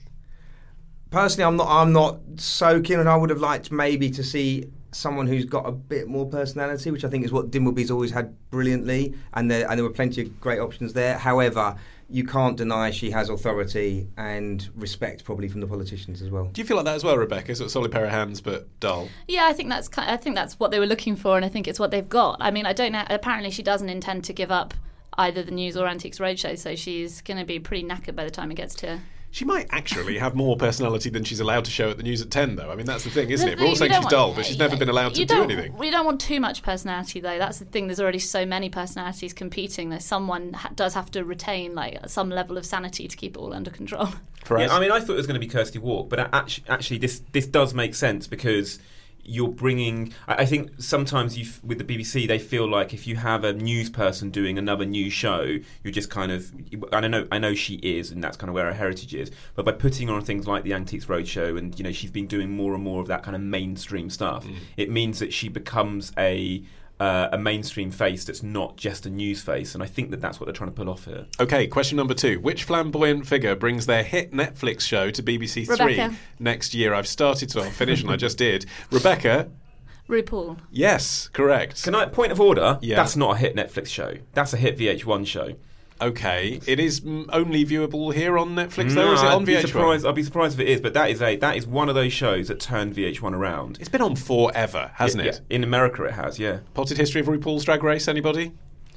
Personally, I'm not so keen, and I would have liked maybe to see someone who's got a bit more personality, which I think is what Dimbleby's always had brilliantly, and there were plenty of great options there. However, you can't deny she has authority and respect probably from the politicians as well. Do you feel like that as well, Rebecca? Sort of solid pair of hands, but dull. Yeah, I think that's what they were looking for, and I think it's what they've got. I mean, I don't know. Apparently, she doesn't intend to give up either the News or Antiques Roadshow, so she's going to be pretty knackered by the time it gets to. She might actually have more personality than she's allowed to show at the News at 10, though. I mean, that's the thing, isn't it? We're all saying she's dull, but she's never been allowed to do anything. We don't want too much personality, though. That's the thing. There's already so many personalities competing. There's someone does have to retain some level of sanity to keep it all under control. Yeah, I mean, I thought it was going to be Kirsty Walk, but actually this does make sense because you're bringing... I think sometimes with the BBC, they feel like if you have a news person doing another news show, you're just kind of... I know she is, and that's kind of where her heritage is, but by putting her on things like the Antiques Roadshow, and she's been doing more and more of that kind of mainstream stuff, it means that she becomes a mainstream face that's not just a news face, and I think that's what they're trying to pull off here. Okay, question number 2. Which flamboyant figure brings their hit Netflix show to BBC Rebecca. 3 next year? I've started, so I'll finish, and I just did. Rebecca? RuPaul. Yes, correct. Can I, point of order, yeah. That's not a hit Netflix show. That's a hit VH1 show. Okay, it is only viewable here on Netflix, though, or is it on VH1? I'd be surprised if it is, but that is one of those shows that turned VH1 around. It's been on forever, hasn't it? Yeah. In America it has, yeah. Potted history of RuPaul's Drag Race, anybody?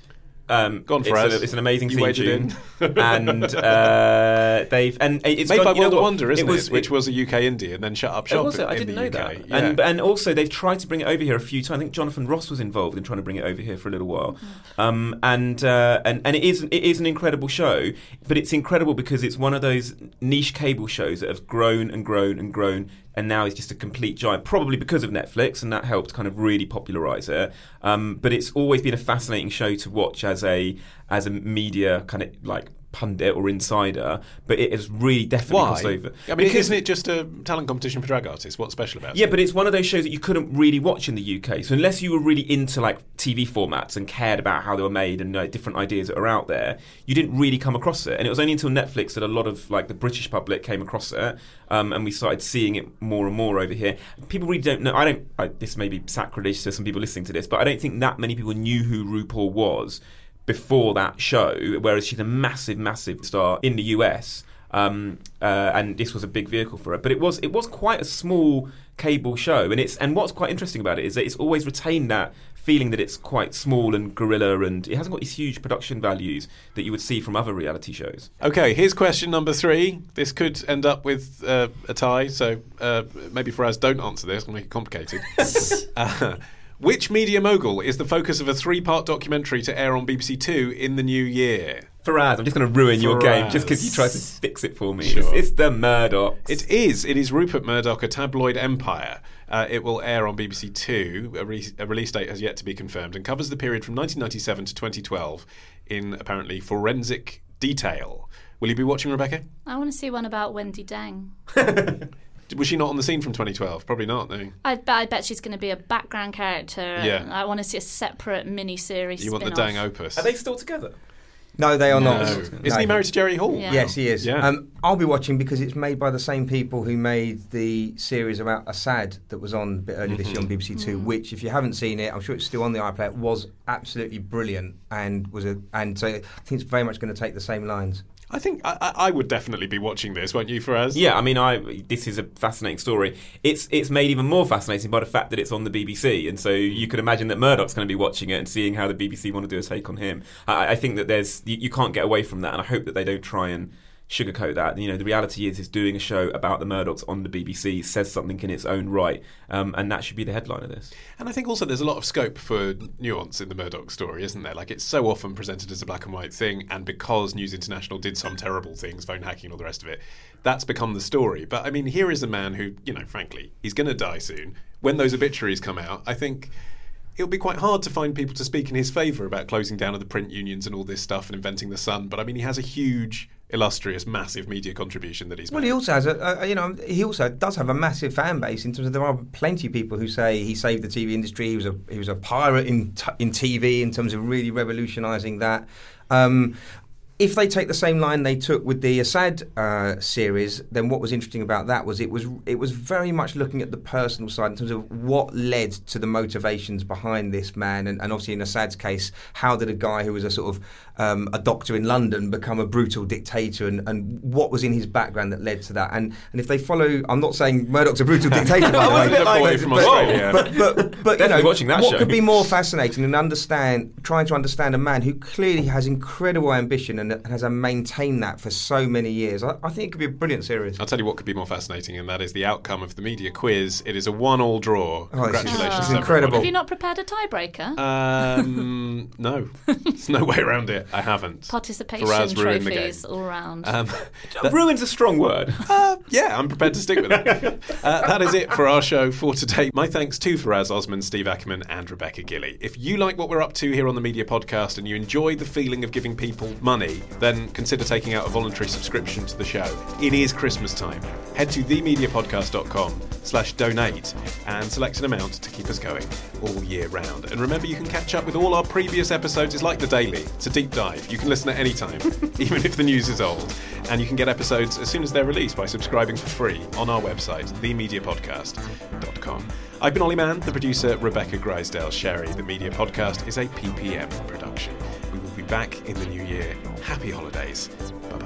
Go on, it's an amazing theme tune, and it's made by World of Wonder, isn't it? Which was a UK indie, and then shut up shop. I didn't know that. Yeah. And also they've tried to bring it over here a few times. I think Jonathan Ross was involved in trying to bring it over here for a little while. And it is an incredible show, but it's incredible because it's one of those niche cable shows that have grown and grown and grown. And now it's just a complete giant, probably because of Netflix, and that helped kind of really popularise it. But it's always been a fascinating show to watch as a media kind of like pundit or insider, but it has really definitely crossed over. I mean, isn't it just a talent competition for drag artists? What's special about it? Yeah, but it's one of those shows that you couldn't really watch in the UK. So unless you were really into like TV formats and cared about how they were made and different ideas that are out there, you didn't really come across it. And it was only until Netflix that a lot of like the British public came across it, and we started seeing it more and more over here. People really don't know. This may be sacrilege to some people listening to this, but I don't think that many people knew who RuPaul was before that show, whereas she's a massive, massive star in the US. and this was a big vehicle for it. But it was quite a small cable show, and what's quite interesting about it is that it's always retained that feeling that it's quite small and guerrilla, and it hasn't got these huge production values that you would see from other reality shows. Okay, here's question number 3. This could end up with a tie, so maybe Faraz, don't answer this. I'll make it complicated. Which media mogul is the focus of a 3-part documentary to air on BBC Two in the new year? Faraz, I'm just going to ruin your game just because you tried to fix it for me. Sure. It's the Murdochs. It is Rupert Murdoch, A Tabloid Empire. It will air on BBC Two. A release date has yet to be confirmed, and covers the period from 1997 to 2012 in apparently forensic detail. Will you be watching, Rebecca? I want to see one about Wendy Deng. Was she not on the scene from 2012? Probably not, no. I bet she's going to be a background character. Yeah. I want to see a separate mini-series. You want the Deng opus? Are they still together? No, they are not. Isn't he married to Jerry Hall? Yeah. Yes, he is. Yeah. I'll be watching because it's made by the same people who made the series about Assad that was on a bit earlier this year on BBC Two, which, if you haven't seen it, I'm sure it's still on the iPlayer, was absolutely brilliant and so I think it's very much going to take the same lines. I think I would definitely be watching this, won't you, Faraz? Yeah, I mean, this is a fascinating story. It's made even more fascinating by the fact that it's on the BBC, and so you could imagine that Murdoch's going to be watching it and seeing how the BBC want to do a take on him. I think that you can't get away from that, and I hope that they don't try and sugarcoat that. You know, the reality is doing a show about the Murdochs on the BBC says something in its own right, and that should be the headline of this. And I think also there's a lot of scope for nuance in the Murdoch story, isn't there? Like, it's so often presented as a black and white thing, and because News International did some terrible things, phone hacking and all the rest of it, that's become the story. But I mean, here is a man who, frankly, he's going to die soon. When those obituaries come out, I think it'll be quite hard to find people to speak in his favour about closing down of the print unions and all this stuff and inventing the Sun. But I mean, he has a huge, illustrious, massive media contribution that he's made. Well, he also has he also does have a massive fan base in terms of there are plenty of people who say he saved the TV industry. He was a pirate in TV in terms of really revolutionising that. If they take the same line they took with the Assad series, then what was interesting about that was it was very much looking at the personal side in terms of what led to the motivations behind this man, and obviously in Assad's case, how did a guy who was a sort of a doctor in London become a brutal dictator, and what was in his background that led to that. And if they follow, I'm not saying Murdoch's a brutal dictator, by the way, but watching that what show could be more fascinating than trying to understand a man who clearly has incredible ambition and has maintained that for so many years. I think it could be a brilliant series. I'll tell you what could be more fascinating, and that is the outcome of the media quiz. It is a 1-1 draw. Congratulations. It's incredible. Have you not prepared a tiebreaker? No. There's no way around it. I haven't. Participation Faraz ruined trophies all round. Ruin's a strong word. Yeah, I'm prepared to stick with it. That is it for our show for today. My thanks to Faraz Osman, Steve Ackerman and Rebecca Gilley. If you like what we're up to here on the Media Podcast and you enjoy the feeling of giving people money, then consider taking out a voluntary subscription to the show. It is Christmas time. Head to themediapodcast.com/donate and select an amount to keep us going all year round. And remember, you can catch up with all our previous episodes. It's like The Daily. It's a deep dive. You can listen at any time, even if the news is old. And you can get episodes as soon as they're released by subscribing for free on our website, themediapodcast.com. I've been Ollie Mann, the producer, Rebecca Grisdale-Sherry. The Media Podcast is a PPM production. We will be back in the new year. Happy holidays. Bye-bye.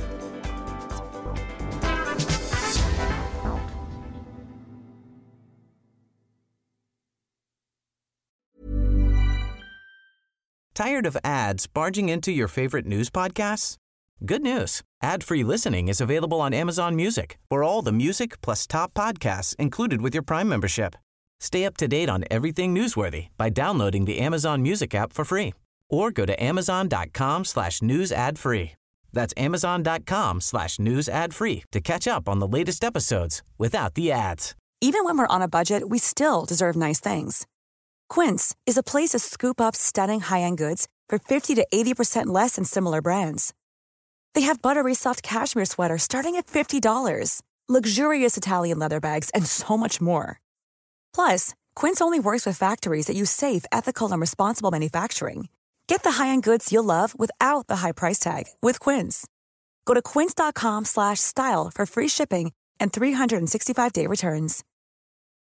Tired of ads barging into your favorite news podcasts? Good news. Ad-free listening is available on Amazon Music for all the music plus top podcasts included with your Prime membership. Stay up to date on everything newsworthy by downloading the Amazon Music app for free or go to amazon.com/news ad free. That's amazon.com/news ad free to catch up on the latest episodes without the ads. Even when we're on a budget, we still deserve nice things. Quince is a place to scoop up stunning high-end goods for 50 to 80% less than similar brands. They have buttery soft cashmere sweaters starting at $50, luxurious Italian leather bags, and so much more. Plus, Quince only works with factories that use safe, ethical, and responsible manufacturing. Get the high-end goods you'll love without the high price tag with Quince. Go to quince.com/style for free shipping and 365-day returns.